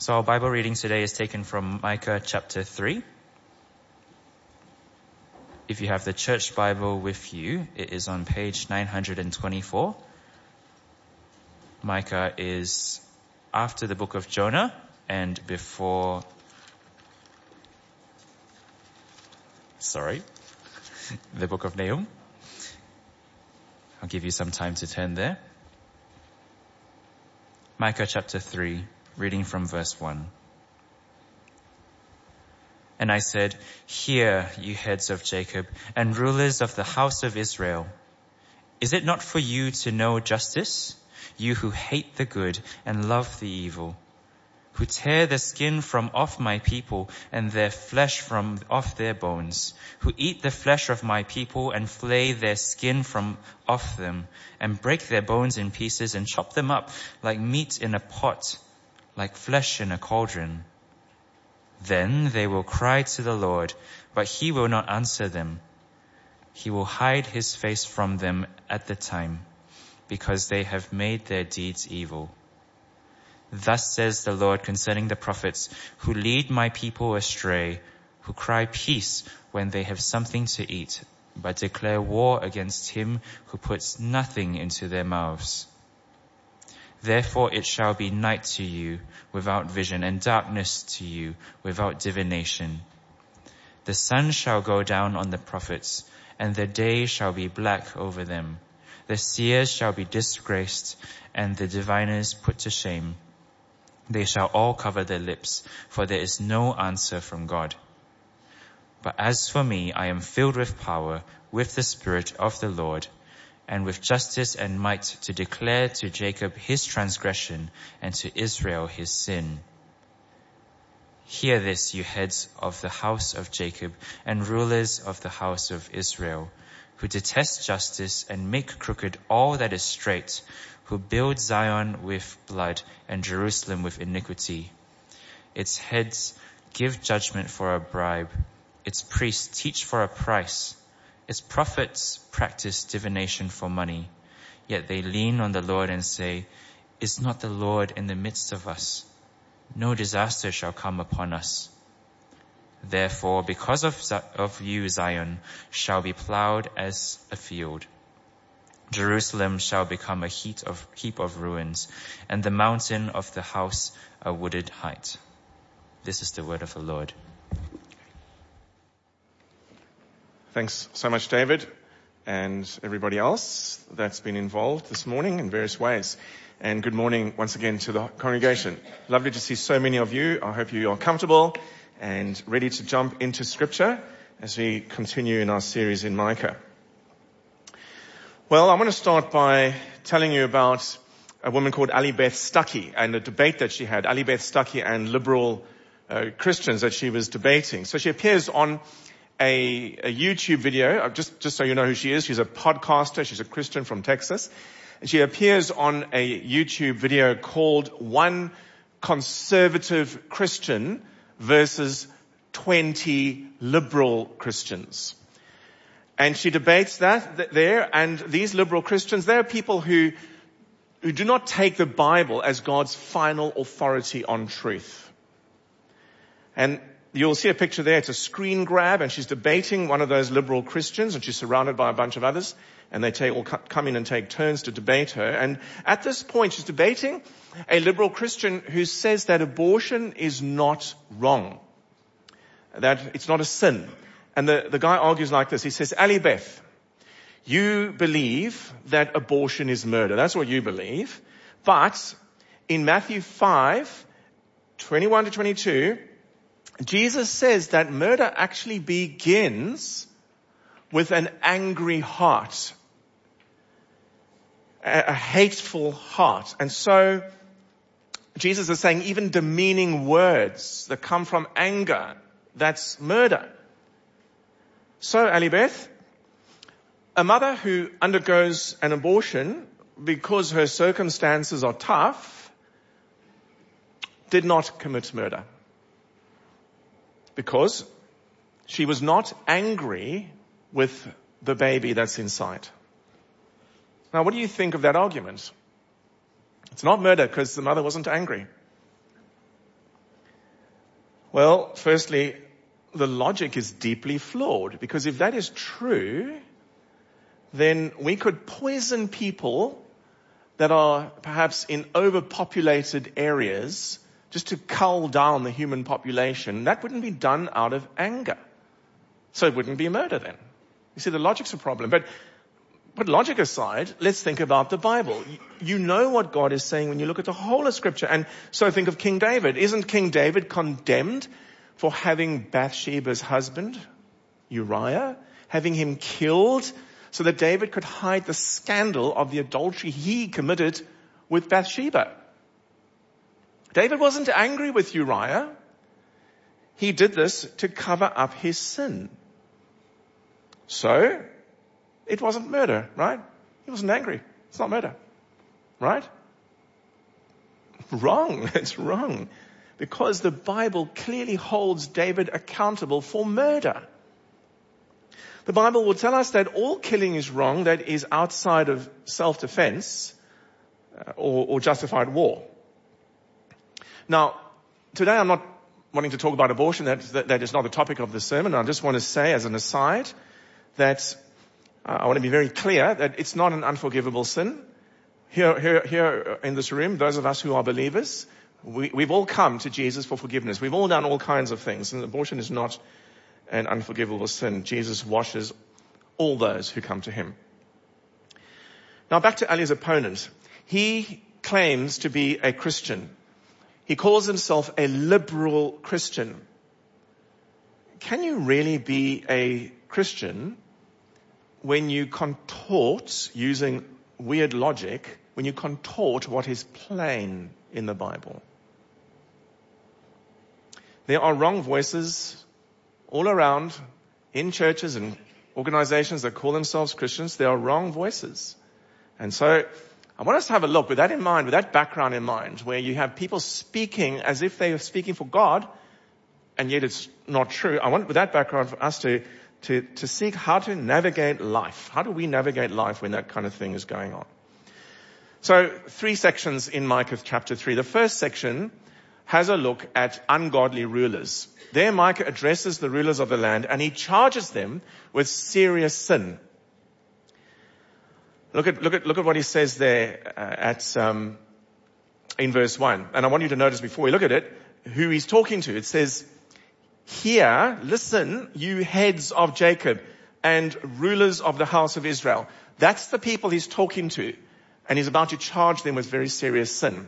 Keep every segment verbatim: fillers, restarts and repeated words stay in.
So our Bible reading today is taken from Micah chapter three. If you have the church Bible with you, it is on page nine hundred twenty-four. Micah is after the book of Jonah and before, sorry, the book of Nahum. I'll give you some time to turn there. Micah chapter three, reading from verse one. And I said, "Hear, you heads of Jacob and rulers of the house of Israel. Is it not for you to know justice, you who hate the good and love the evil, who tear the skin from off my people and their flesh from off their bones, who eat the flesh of my people and flay their skin from off them, and break their bones in pieces and chop them up like meat in a pot, like flesh in a cauldron? Then they will cry to the Lord, but he will not answer them. He will hide his face from them at the time, because they have made their deeds evil. Thus says the Lord concerning the prophets who lead my people astray, who cry peace when they have something to eat, but declare war against him who puts nothing into their mouths. Therefore it shall be night to you without vision, and darkness to you without divination. The sun shall go down on the prophets, and the day shall be black over them. The seers shall be disgraced, and the diviners put to shame. They shall all cover their lips, for there is no answer from God. But as for me, I am filled with power, with the Spirit of the Lord, and with justice and might, to declare to Jacob his transgression and to Israel his sin. Hear this, you heads of the house of Jacob and rulers of the house of Israel, who detest justice and make crooked all that is straight, who build Zion with blood and Jerusalem with iniquity. Its heads give judgment for a bribe. Its priests teach for a price. Its prophets practice divination for money. Yet they lean on the Lord and say, "Is not the Lord in the midst of us? No disaster shall come upon us." Therefore, because of, of you, Zion shall be plowed as a field. Jerusalem shall become a heap of, heap of ruins, and the mountain of the house a wooded height. This is the word of the Lord. Thanks so much, David, and everybody else that's been involved this morning in various ways. And good morning once again to the congregation. Lovely to see so many of you. I hope you are comfortable and ready to jump into Scripture as we continue in our series in Micah. Well, I want to start by telling you about a woman called Ali Beth Stuckey and a debate that she had, Ali Beth Stuckey and liberal uh, Christians that she was debating. So she appears on A, a YouTube video, just, just so you know who she is. She's a podcaster. She's a Christian from Texas. And she appears on a YouTube video called One Conservative Christian versus twenty Liberal Christians. And she debates that there. And these liberal Christians, they are people who, who do not take the Bible as God's final authority on truth. And you'll see a picture there. It's a screen grab, and she's debating one of those liberal Christians, and she's surrounded by a bunch of others, and they take, all come in and take turns to debate her. And at this point, she's debating a liberal Christian who says that abortion is not wrong, that it's not a sin. And the, the guy argues like this. He says, "Ali Beth, you believe that abortion is murder. That's what you believe. But in Matthew five, twenty-one to twenty-two, Jesus says that murder actually begins with an angry heart, a, a hateful heart. And so Jesus is saying even demeaning words that come from anger, that's murder. So, Ali Beth, a mother who undergoes an abortion because her circumstances are tough did not commit murder, because she was not angry with the baby that's inside. Now, what do you think of that argument? It's not murder because the mother wasn't angry. Well, firstly, the logic is deeply flawed, because if that is true, then we could poison people that are perhaps in overpopulated areas just to cull down the human population. That wouldn't be done out of anger. So it wouldn't be murder then. You see, the logic's a problem. But put logic aside, let's think about the Bible. You know what God is saying when you look at the whole of Scripture. And so think of King David. Isn't King David condemned for having Bathsheba's husband, Uriah, having him killed so that David could hide the scandal of the adultery he committed with Bathsheba? David wasn't angry with Uriah. He did this to cover up his sin. So, it wasn't murder, right? He wasn't angry. It's not murder, right? Wrong. It's wrong. Because the Bible clearly holds David accountable for murder. The Bible will tell us that all killing is wrong that is outside of self-defense uh, or, or justified war. Now, today I'm not wanting to talk about abortion. That, that, that is not the topic of the sermon. I just want to say as an aside that uh, I want to be very clear that it's not an unforgivable sin. Here, here, here in this room, those of us who are believers, we, we've all come to Jesus for forgiveness. We've all done all kinds of things, and abortion is not an unforgivable sin. Jesus washes all those who come to him. Now back to Ali's opponent. He claims to be a Christian. He calls himself a liberal Christian. Can you really be a Christian when you contort, using weird logic, when you contort what is plain in the Bible? There are wrong voices all around in churches and organizations that call themselves Christians. There are wrong voices. And so I want us to have a look with that in mind, with that background in mind, where you have people speaking as if they are speaking for God, and yet it's not true. I want, with that background, for us to, to, to seek how to navigate life. How do we navigate life when that kind of thing is going on? So, three sections in Micah chapter three. The first section has a look at ungodly rulers. There Micah addresses the rulers of the land, and he charges them with serious sin. Look at, look at, look at what he says there uh, at, um, in verse one. And I want you to notice before we look at it, who he's talking to. It says, "Hear, listen, you heads of Jacob and rulers of the house of Israel." That's the people he's talking to. And he's about to charge them with very serious sin.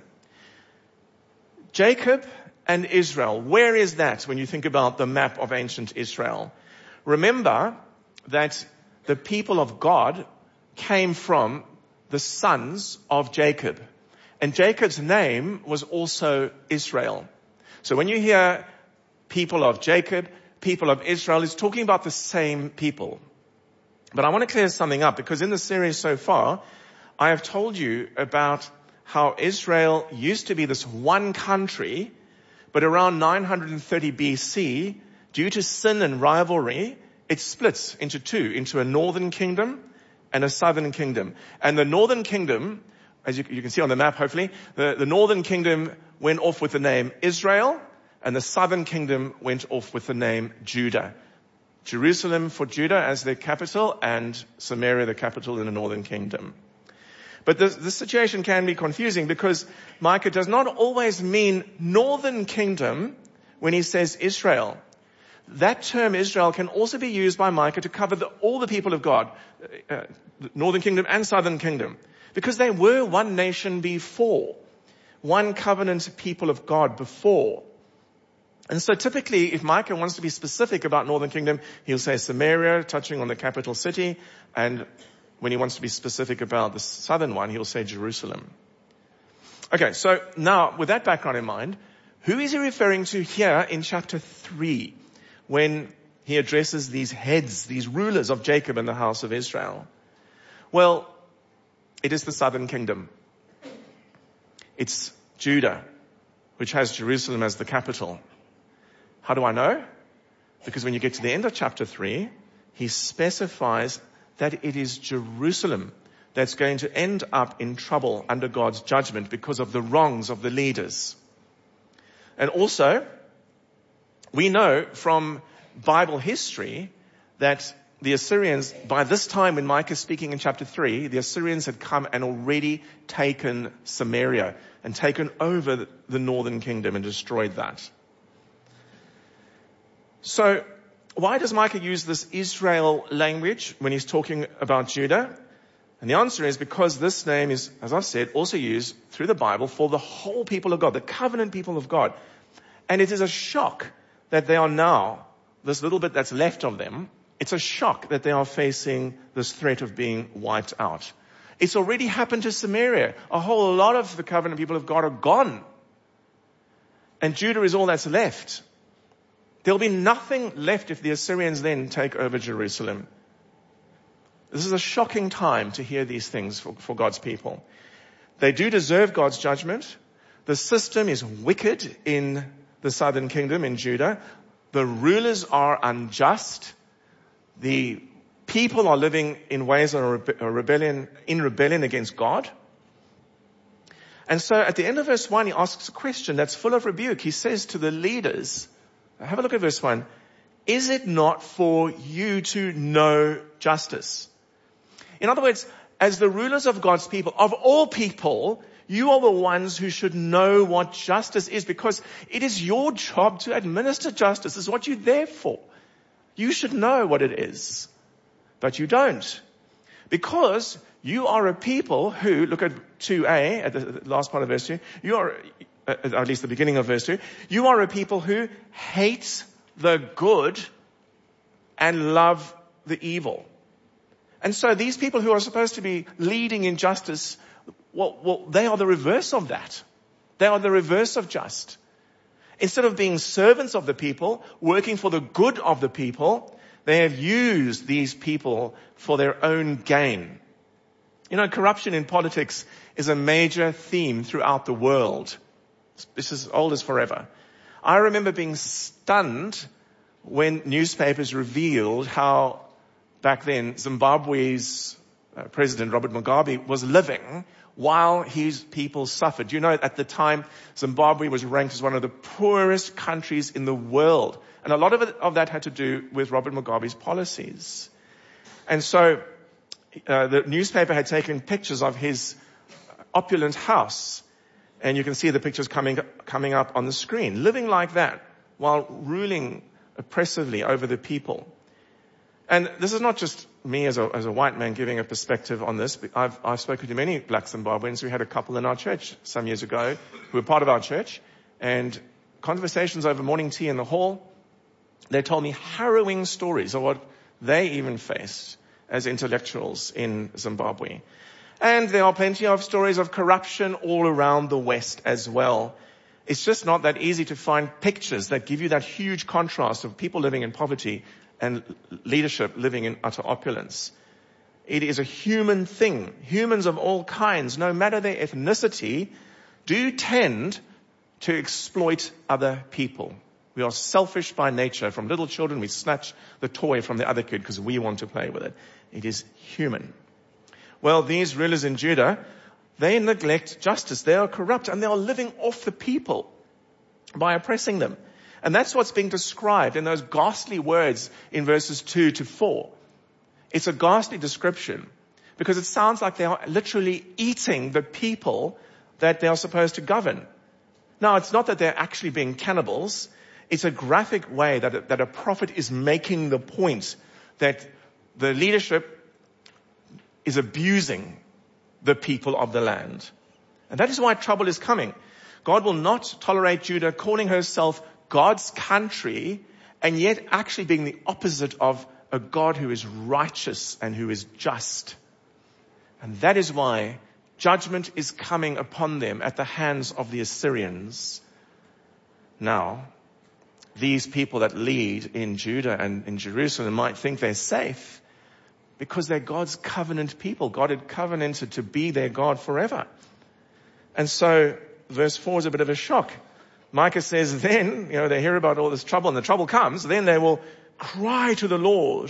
Jacob and Israel, where is that when you think about the map of ancient Israel? Remember that the people of God came from the sons of Jacob. And Jacob's name was also Israel. So when you hear people of Jacob, people of Israel, it's talking about the same people. But I want to clear something up, because in the series so far, I have told you about how Israel used to be this one country, but around nine hundred thirty B C, due to sin and rivalry, it splits into two, into a northern kingdom and a southern kingdom. And the northern kingdom, as you, you can see on the map hopefully, the, the northern kingdom went off with the name Israel, and the southern kingdom went off with the name Judah. Jerusalem for Judah as the capital, and Samaria the capital in the northern kingdom. But this, this situation can be confusing, because Micah does not always mean northern kingdom when he says Israel. That term Israel can also be used by Micah to cover the, all the people of God, uh, northern kingdom and southern kingdom, because they were one nation before, one covenant people of God before. And so typically, if Micah wants to be specific about northern kingdom, he'll say Samaria, touching on the capital city, and when he wants to be specific about the southern one, he'll say Jerusalem. Okay, so now with that background in mind, who is he referring to here in chapter three when he addresses these heads, these rulers of Jacob and the house of Israel? Well, it is the southern kingdom. It's Judah, which has Jerusalem as the capital. How do I know? Because when you get to the end of chapter three, he specifies that it is Jerusalem that's going to end up in trouble under God's judgment because of the wrongs of the leaders. And also, we know from Bible history that the Assyrians, by this time when Micah is speaking in chapter three, the Assyrians had come and already taken Samaria and taken over the northern kingdom and destroyed that. So why does Micah use this Israel language when he's talking about Judah? And the answer is because this name is, as I've said, also used through the Bible for the whole people of God, the covenant people of God. And it is a shock that they are now, this little bit that's left of them, it's a shock that they are facing this threat of being wiped out. It's already happened to Samaria. A whole lot of the covenant people of God are gone. And Judah is all that's left. There'll be nothing left if the Assyrians then take over Jerusalem. This is a shocking time to hear these things for, for God's people. They do deserve God's judgment. The system is wicked in the southern kingdom, in Judah. The rulers are unjust. The people are living in ways that are rebe- rebellion, in rebellion against God. And so at the end of verse one, he asks a question that's full of rebuke. He says to the leaders, have a look at verse one, is it not for you to know justice? In other words, as the rulers of God's people, of all people, you are the ones who should know what justice is, because it is your job to administer justice. It's what you're there for. You should know what it is, but you don't. Because you are a people who, look at two a, at the last part of verse two, you are, at least the beginning of verse two, you are a people who hate the good and love the evil. And so these people who are supposed to be leading in justice, well, well, they are the reverse of that. They are the reverse of just. Instead of being servants of the people, working for the good of the people, they have used these people for their own gain. You know, corruption in politics is a major theme throughout the world. This is old as forever. I remember being stunned when newspapers revealed how back then Zimbabwe's uh, president, Robert Mugabe, was living while his people suffered. You know, at the time, Zimbabwe was ranked as one of the poorest countries in the world. And a lot of it, of that had to do with Robert Mugabe's policies. And so uh, the newspaper had taken pictures of his opulent house. And you can see the pictures coming, coming up on the screen. Living like that while ruling oppressively over the people. And this is not just me as a, as a white man giving a perspective on this. I've, I've spoken to many black Zimbabweans. We had a couple in our church some years ago who were part of our church, and conversations over morning tea in the hall, they told me harrowing stories of what they even faced as intellectuals in Zimbabwe. And there are plenty of stories of corruption all around the West as well. It's just not that easy to find pictures that give you that huge contrast of people living in poverty and leadership living in utter opulence. It is a human thing. Humans of all kinds, no matter their ethnicity, do tend to exploit other people. We are selfish by nature. From little children, we snatch the toy from the other kid because we want to play with it. It is human. Well, these rulers in Judah, they neglect justice. They are corrupt and they are living off the people by oppressing them. And that's what's being described in those ghastly words in verses two to four. It's a ghastly description because it sounds like they are literally eating the people that they are supposed to govern. Now, it's not that they're actually being cannibals. It's a graphic way that a, that a prophet is making the point that the leadership is abusing the people of the land. And that is why trouble is coming. God will not tolerate Judah calling herself God's country and yet actually being the opposite of a God who is righteous and who is just. And that is why judgment is coming upon them at the hands of the Assyrians. Now, these people that lead in Judah and in Jerusalem might think they're safe because they're God's covenant people. God had covenanted to be their God forever. And so verse four is a bit of a shock. Micah says then, you know, they hear about all this trouble and the trouble comes, then they will cry to the Lord.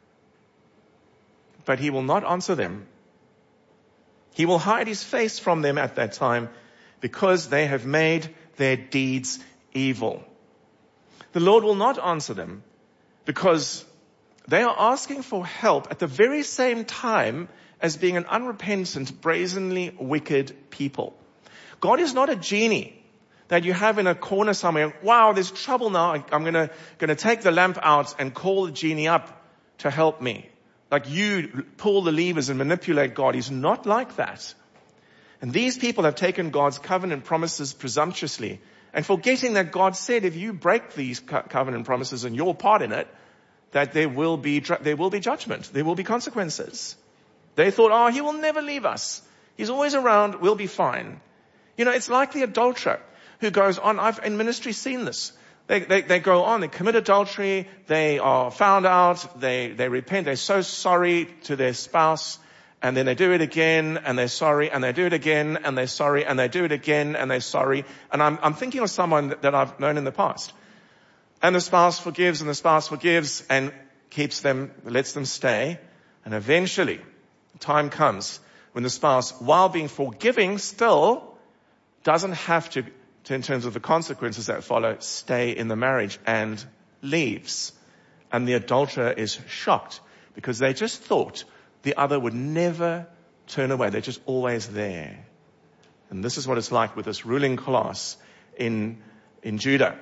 But he will not answer them. He will hide his face from them at that time because they have made their deeds evil. The Lord will not answer them because they are asking for help at the very same time as being an unrepentant, brazenly wicked people. God is not a genie that you have in a corner somewhere. Wow, there's trouble now. I'm going to, going to take the lamp out and call the genie up to help me. Like you pull the levers and manipulate God. He's not like that. And these people have taken God's covenant promises presumptuously and forgetting that God said if you break these co- covenant promises and your part in it, that there will be, there will be judgment. There will be consequences. They thought, oh, he will never leave us. He's always around. We'll be fine. You know, it's like the adulterer who goes on. I've in ministry seen this. They, they, they go on, they commit adultery, they are found out, they, they repent, they're so sorry to their spouse, and then they do it again, and they're sorry, and they do it again, and they're sorry, and they do it again, and they're sorry. And I'm, I'm thinking of someone that, that I've known in the past. And the spouse forgives, and the spouse forgives, and keeps them, lets them stay. And eventually, time comes when the spouse, while being forgiving, still doesn't have to, to, in terms of the consequences that follow, stay in the marriage and leaves. And the adulterer is shocked because they just thought the other would never turn away. They're just always there. And this is what it's like with this ruling class in, in Judah.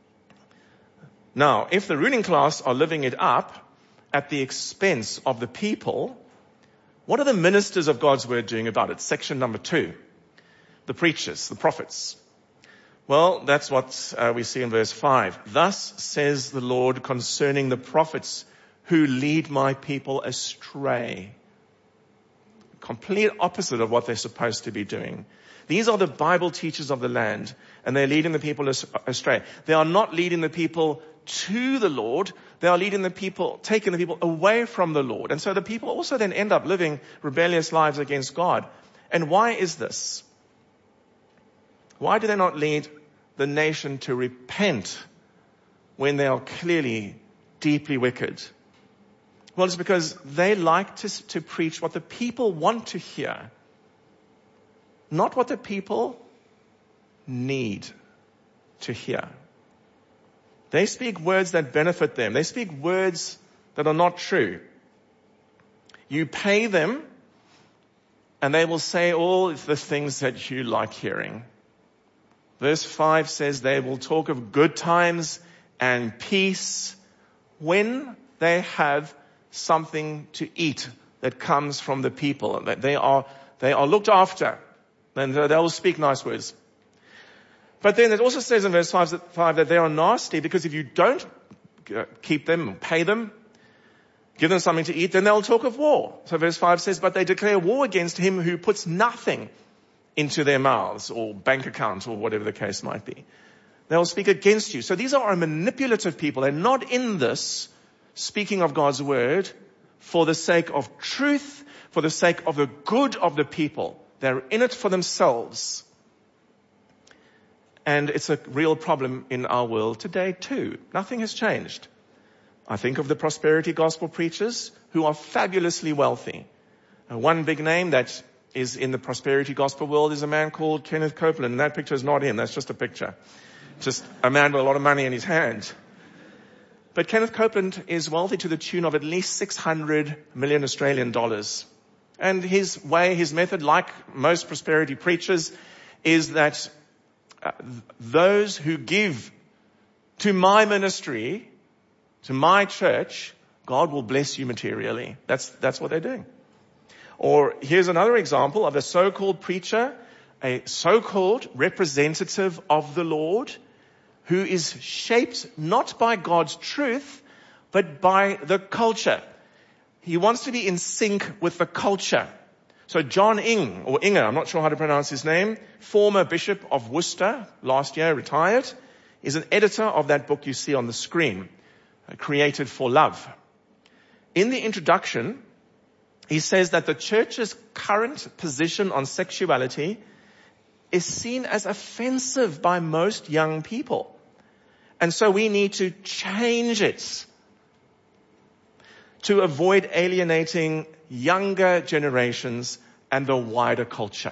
Now, if the ruling class are living it up at the expense of the people, what are the ministers of God's word doing about it? Section number two. The preachers, the prophets. Well, that's what uh, we see in verse five. Thus says the Lord concerning the prophets who lead my people astray. Complete opposite of what they're supposed to be doing. These are the Bible teachers of the land, and they're leading the people astray. They are not leading the people to the Lord. They are leading the people, taking the people away from the Lord. And so the people also then end up living rebellious lives against God. And why is this? Why do they not lead the nation to repent when they are clearly deeply wicked? Well, it's because they like to, to preach what the people want to hear, not what the people need to hear. They speak words that benefit them. They speak words that are not true. You pay them, and they will say all the things that you like hearing. Verse five says they will talk of good times and peace when they have something to eat that comes from the people. That they are, they are looked after. Then they will speak nice words. But then it also says in verse five that they are nasty because if you don't keep them, pay them, give them something to eat, then they'll talk of war. So verse five says, but they declare war against him who puts nothing into their mouths or bank account or whatever the case might be. They'll speak against you. So these are manipulative people. They're not in this speaking of God's word for the sake of truth, for the sake of the good of the people. They're in it for themselves. And it's a real problem in our world today too. Nothing has changed. I think of the prosperity gospel preachers who are fabulously wealthy. Uh, one big name that is in the prosperity gospel world is a man called Kenneth Copeland. And that picture is not him. That's just a picture. Just a man with a lot of money in his hand. But Kenneth Copeland is wealthy to the tune of at least six hundred million Australian dollars. And his way, his method, like most prosperity preachers, is that uh, those who give to my ministry, to my church, God will bless you materially. That's, that's what they're doing. Or here's another example of a so-called preacher, a so-called representative of the Lord, who is shaped not by God's truth, but by the culture. He wants to be in sync with the culture. So John Ing, or Inger, I'm not sure how to pronounce his name, former Bishop of Worcester, last year retired, is an editor of that book you see on the screen, Created for Love. In the introduction, he says that the church's current position on sexuality is seen as offensive by most young people. And so we need to change it to avoid alienating younger generations and the wider culture.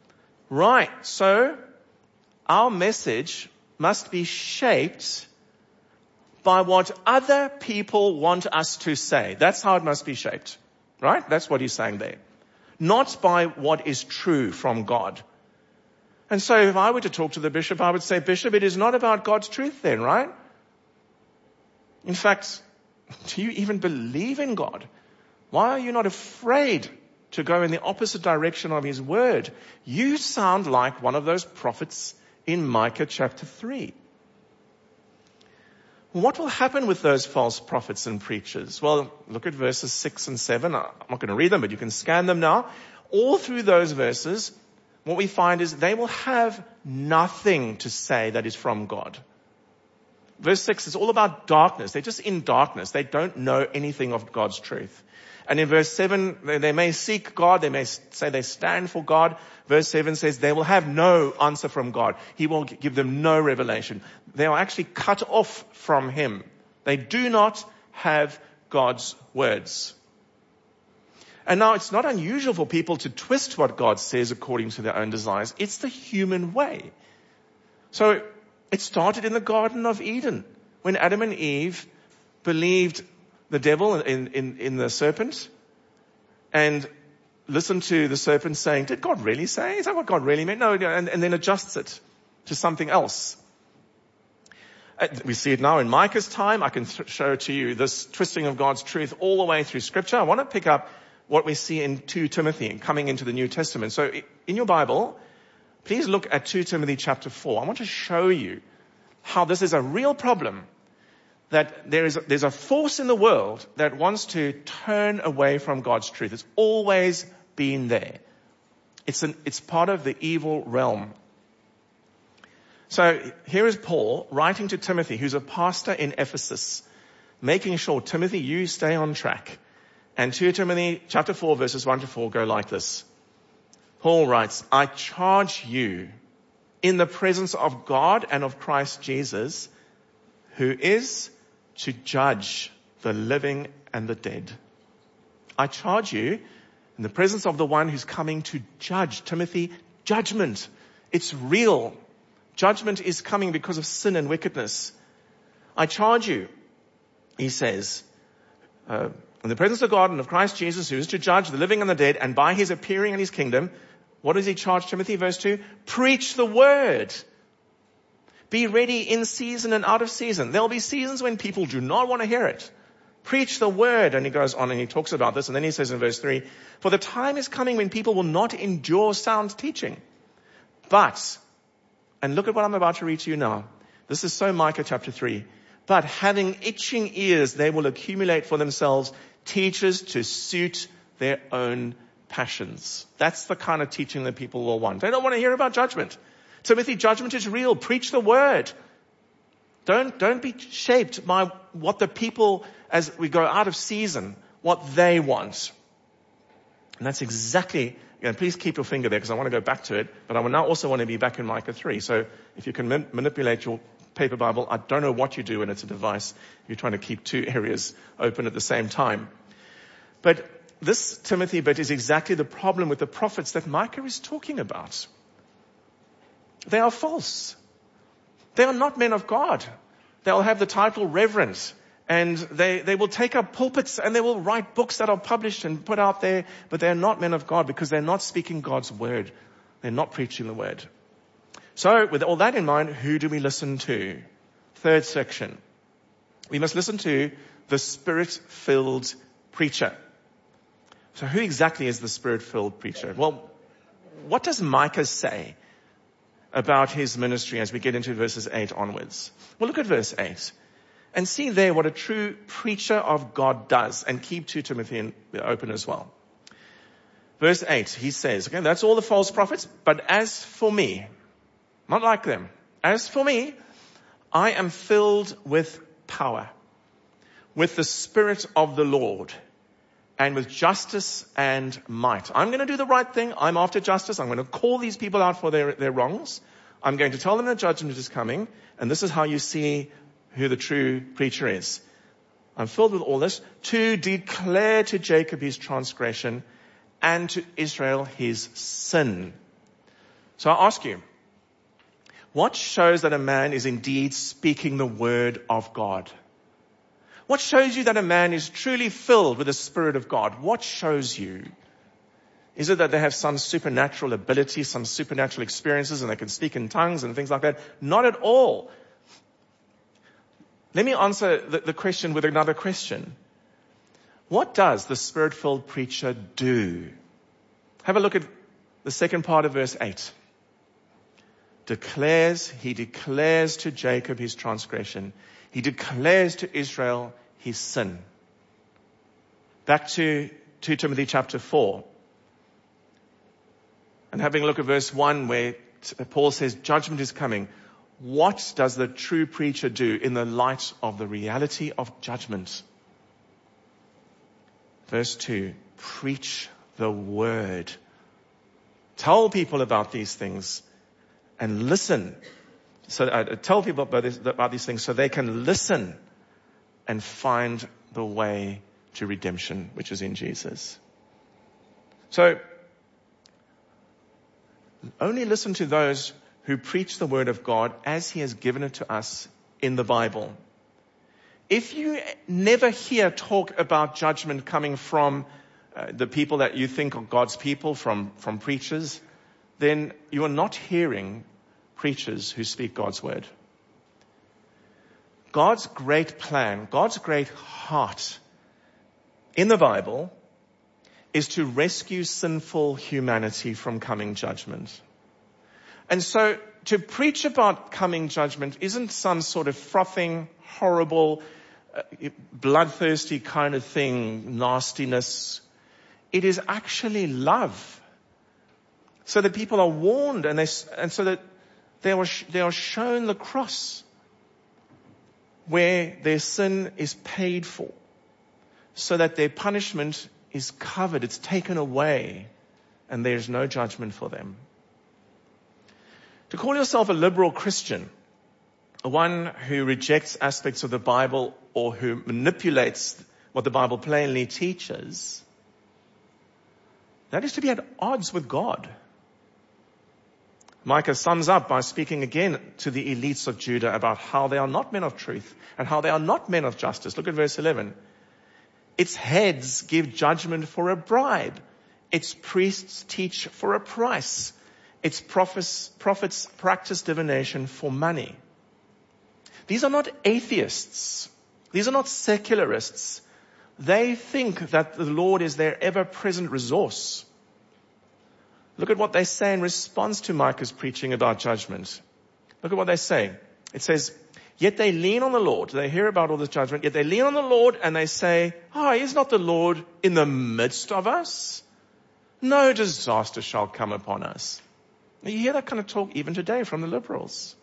Right, so our message must be shaped by what other people want us to say. That's how it must be shaped. Right? That's what he's saying there. Not by what is true from God. And so if I were to talk to the bishop, I would say, Bishop, it is not about God's truth then, right? In fact, do you even believe in God? Why are you not afraid to go in the opposite direction of his word? You sound like one of those prophets in Micah chapter three. What will happen with those false prophets and preachers? Well, look at verses six and seven. I'm not going to read them, but you can scan them now. All through those verses, what we find is they will have nothing to say that is from God. Verse six is all about darkness. They're just in darkness. They don't know anything of God's truth. And in verse seven, they may seek God. They may say they stand for God. Verse seven says they will have no answer from God. He will give them no revelation. They are actually cut off from him. They do not have God's words. And now it's not unusual for people to twist what God says according to their own desires. It's the human way. So it started in the Garden of Eden when Adam and Eve believed the devil in, in, in the serpent and listened to the serpent saying, did God really say? Is that what God really meant? No, and, and then adjusts it to something else. We see it now in Micah's time. I can th- show to you this twisting of God's truth all the way through Scripture. I want to pick up what we see in Second Timothy and coming into the New Testament. So in your Bible, please look at Second Timothy chapter four. I want to show you how this is a real problem, that there is a, there's a force in the world that wants to turn away from God's truth. It's always been there. It's an, it's part of the evil realm. So here is Paul writing to Timothy, who's a pastor in Ephesus, making sure, Timothy, you stay on track. And Second Timothy chapter four, verses one to four go like this. Paul writes, I charge you in the presence of God and of Christ Jesus, who is to judge the living and the dead. I charge you in the presence of the one who's coming to judge. Timothy, judgment. It's real. Judgment is coming because of sin and wickedness. I charge you, he says, uh, in the presence of God and of Christ Jesus, who is to judge the living and the dead, and by his appearing in his kingdom, what does he charge Timothy? Verse two, preach the word. Be ready in season and out of season. There'll be seasons when people do not want to hear it. Preach the word. And he goes on and he talks about this. And then he says in verse three, for the time is coming when people will not endure sound teaching. But, and look at what I'm about to read to you now. This is so Micah chapter three. But having itching ears, they will accumulate for themselves teachers to suit their own passions. That's the kind of teaching that people will want. They don't want to hear about judgment. Timothy, judgment is real. Preach the word. Don't, don't be shaped by what the people, as we go out of season, what they want. And that's exactly, again, please keep your finger there because I want to go back to it, but I will now also want to be back in Micah three. So if you can man- manipulate your paper Bible, I don't know what you do when it's a device. You're trying to keep two areas open at the same time. But this Timothy bit is exactly the problem with the prophets that Micah is talking about. They are false. They are not men of God. They'll have the title reverend, and they, they will take up pulpits and they will write books that are published and put out there, but they're not men of God because they're not speaking God's word. They're not preaching the word. So with all that in mind, who do we listen to? Third section. We must listen to the Spirit-filled preacher. So who exactly is the Spirit-filled preacher? Well, what does Micah say about his ministry as we get into verses eight onwards? Well, look at verse eight and see there what a true preacher of God does, and keep Second Timothy open as well. Verse eight, he says, okay, that's all the false prophets, but as for me, not like them, as for me, I am filled with power, with the Spirit of the Lord, and with justice and might. I'm going to do the right thing. I'm after justice. I'm going to call these people out for their, their wrongs. I'm going to tell them that judgment is coming. And this is how you see who the true preacher is. I'm filled with all this to declare to Jacob his transgression and to Israel his sin. So I ask you, what shows that a man is indeed speaking the word of God? What shows you that a man is truly filled with the Spirit of God? What shows you? Is it that they have some supernatural ability, some supernatural experiences, and they can speak in tongues and things like that? Not at all. Let me answer the, the question with another question. What does the Spirit-filled preacher do? Have a look at the second part of verse eight. Declares, he declares to Jacob his transgression. He declares to Israel his sin. Back to Second Timothy chapter four. And having a look at verse one where Paul says judgment is coming. What does the true preacher do in the light of the reality of judgment? Verse two, preach the word. Tell people about these things and listen. So uh, tell people about, this, about these things so they can listen and find the way to redemption, which is in Jesus. So only listen to those who preach the word of God as he has given it to us in the Bible. If you never hear talk about judgment coming from uh, the people that you think are God's people, from, from preachers, then you are not hearing preachers who speak God's word. God's great plan, God's great heart in the Bible is to rescue sinful humanity from coming judgment. And so to preach about coming judgment isn't some sort of frothing, horrible, uh, bloodthirsty kind of thing, nastiness. It is actually love. So that people are warned and they, and so that they are, they are shown the cross where their sin is paid for, so that their punishment is covered, it's taken away, and there's no judgment for them. To call yourself a liberal Christian, one who rejects aspects of the Bible or who manipulates what the Bible plainly teaches, that is to be at odds with God. Micah sums up by speaking again to the elites of Judah about how they are not men of truth and how they are not men of justice. Look at verse eleven. Its heads give judgment for a bribe. Its priests teach for a price. Its prophets, prophets practice divination for money. These are not atheists. These are not secularists. They think that the Lord is their ever-present resource. Look at what they say in response to Micah's preaching about judgment. Look at what they say. It says, yet they lean on the Lord. They hear about all this judgment, yet they lean on the Lord and they say, oh, is not the Lord in the midst of us? No disaster shall come upon us. You hear that kind of talk even today from the liberals.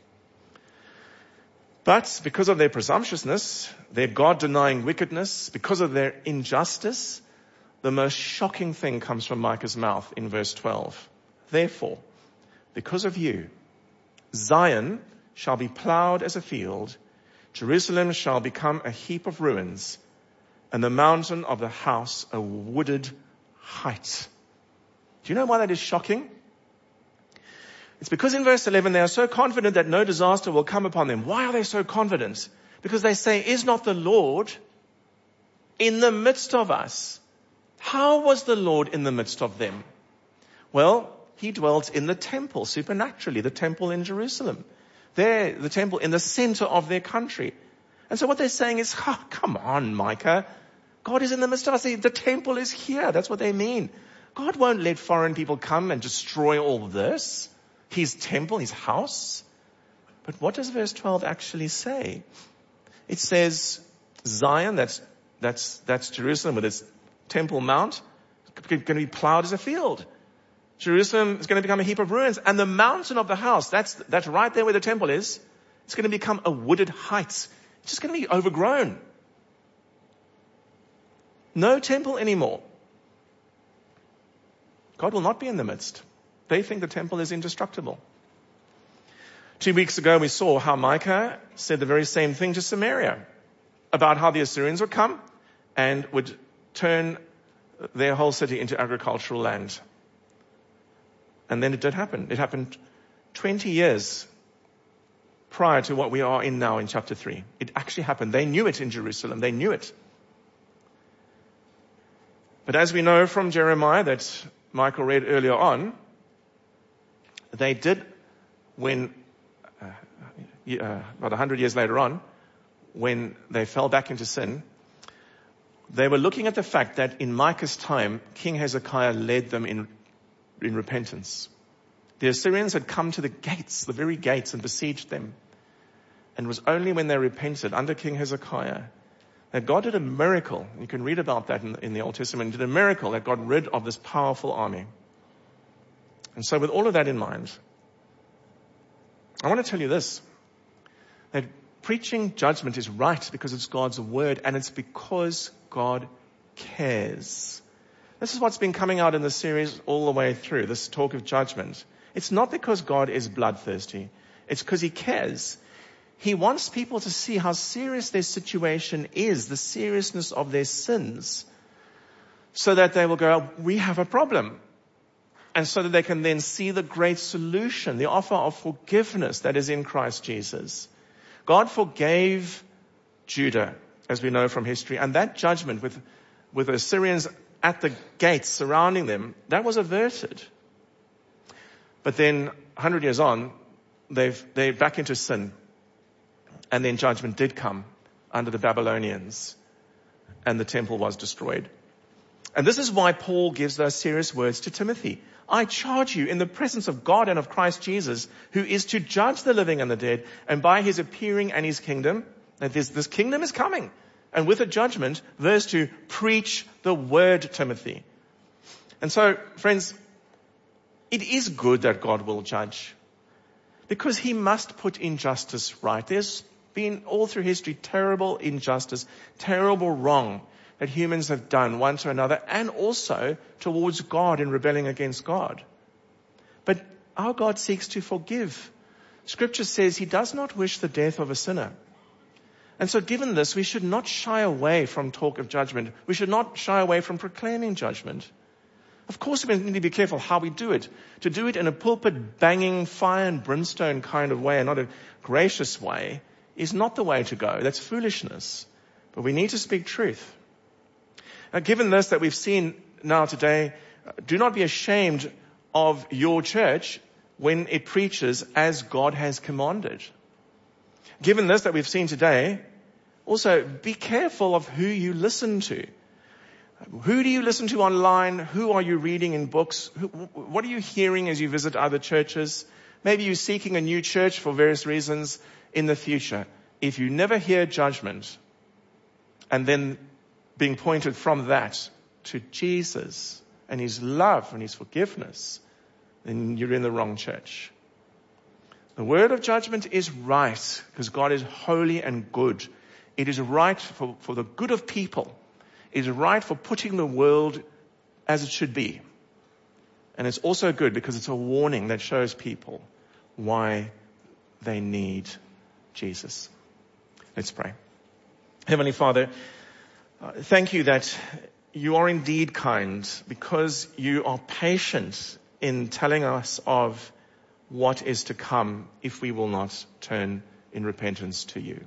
But because of their presumptuousness, their God-denying wickedness, because of their injustice, the most shocking thing comes from Micah's mouth in verse twelve. Therefore, because of you, Zion shall be plowed as a field, Jerusalem shall become a heap of ruins, and the mountain of the house a wooded height. Do you know why that is shocking? It's because in verse eleven they are so confident that no disaster will come upon them. Why are they so confident? Because they say, is not the Lord in the midst of us? How was the Lord in the midst of them? Well, he dwelt in the temple supernaturally, the temple in Jerusalem. There, the temple in the center of their country. And so what they're saying is, oh, come on, Micah. God is in the midst of us. The temple is here. That's what they mean. God won't let foreign people come and destroy all this. His temple, his house. But what does verse twelve actually say? It says, Zion, that's, that's, that's Jerusalem with its Temple Mount, going to be plowed as a field. Jerusalem is going to become a heap of ruins. And the mountain of the house, that's, that's right there where the temple is, it's going to become a wooded height. It's just going to be overgrown. No temple anymore. God will not be in the midst. They think the temple is indestructible. Two weeks ago we saw how Micah said the very same thing to Samaria about how the Assyrians would come and would turn their whole city into agricultural land. And then it did happen. It happened twenty years prior to what we are in now in chapter three. It actually happened. They knew it in Jerusalem. They knew it. But as we know from Jeremiah that Michael read earlier on, they did when, uh, uh, about a hundred years later on, when they fell back into sin, they were looking at the fact that in Micah's time, King Hezekiah led them in, in repentance. The Assyrians had come to the gates, the very gates, and besieged them. And it was only when they repented under King Hezekiah that God did a miracle. You can read about that in, in the Old Testament. He did a miracle that got rid of this powerful army. And so with all of that in mind, I want to tell you this, that preaching judgment is right because it's God's word and it's because God cares. This is what's been coming out in the series all the way through, this talk of judgment. It's not because God is bloodthirsty. It's because he cares. He wants people to see how serious their situation is, the seriousness of their sins, so that they will go, we have a problem. And so that they can then see the great solution, the offer of forgiveness that is in Christ Jesus. God forgave Judah, as we know from history, and that judgment with, with the Assyrians at the gates surrounding them, that was averted. But then, a hundred years on, they've, they're back into sin. And then judgment did come under the Babylonians, and the temple was destroyed. And this is why Paul gives those serious words to Timothy. I charge you in the presence of God and of Christ Jesus, who is to judge the living and the dead, and by his appearing and his kingdom, that this, this kingdom is coming. And with a judgment, verse two, preach the word, Timothy. And so, friends, it is good that God will judge, because he must put injustice right. There's been all through history terrible injustice, terrible wrong that humans have done one to another, and also towards God in rebelling against God. But our God seeks to forgive. Scripture says he does not wish the death of a sinner. And so given this, we should not shy away from talk of judgment. We should not shy away from proclaiming judgment. Of course, we need to be careful how we do it. To do it in a pulpit banging fire and brimstone kind of way and not a gracious way is not the way to go. That's foolishness. But we need to speak truth. Now, given this that we've seen now today, do not be ashamed of your church when it preaches as God has commanded. Given this that we've seen today, also be careful of who you listen to. Who do you listen to online? Who are you reading in books? Who, what are you hearing as you visit other churches? Maybe you're seeking a new church for various reasons in the future. If you never hear judgment and then being pointed from that to Jesus and his love and his forgiveness, then you're in the wrong church. The word of judgment is right because God is holy and good. It is right for, for the good of people. It is right for putting the world as it should be. And it's also good because it's a warning that shows people why they need Jesus. Let's pray. Heavenly Father, uh, thank you that you are indeed kind because you are patient in telling us of what is to come if we will not turn in repentance to you.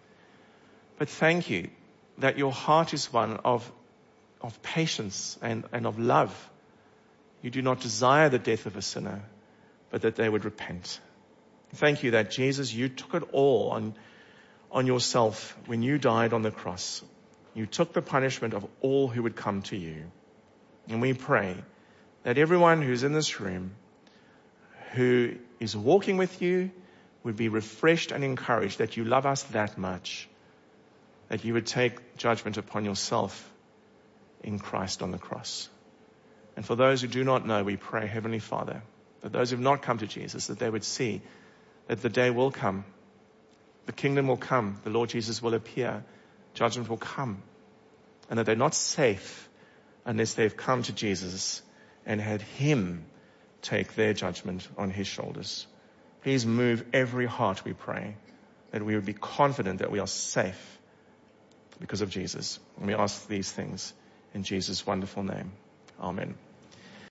But thank you that your heart is one of, of patience and, and of love. You do not desire the death of a sinner, but that they would repent. Thank you that Jesus, you took it all on, on yourself when you died on the cross. You took the punishment of all who would come to you. And we pray that everyone who's in this room who is walking with you would be refreshed and encouraged that you love us that much, that you would take judgment upon yourself in Christ on the cross. And for those who do not know, we pray, Heavenly Father, that those who have not come to Jesus, that they would see that the day will come, the kingdom will come, the Lord Jesus will appear, judgment will come, and that they're not safe unless they've come to Jesus and had him take their judgment on his shoulders. Please move every heart, we pray, that we would be confident that we are safe because of Jesus. And we ask these things in Jesus' wonderful name. Amen.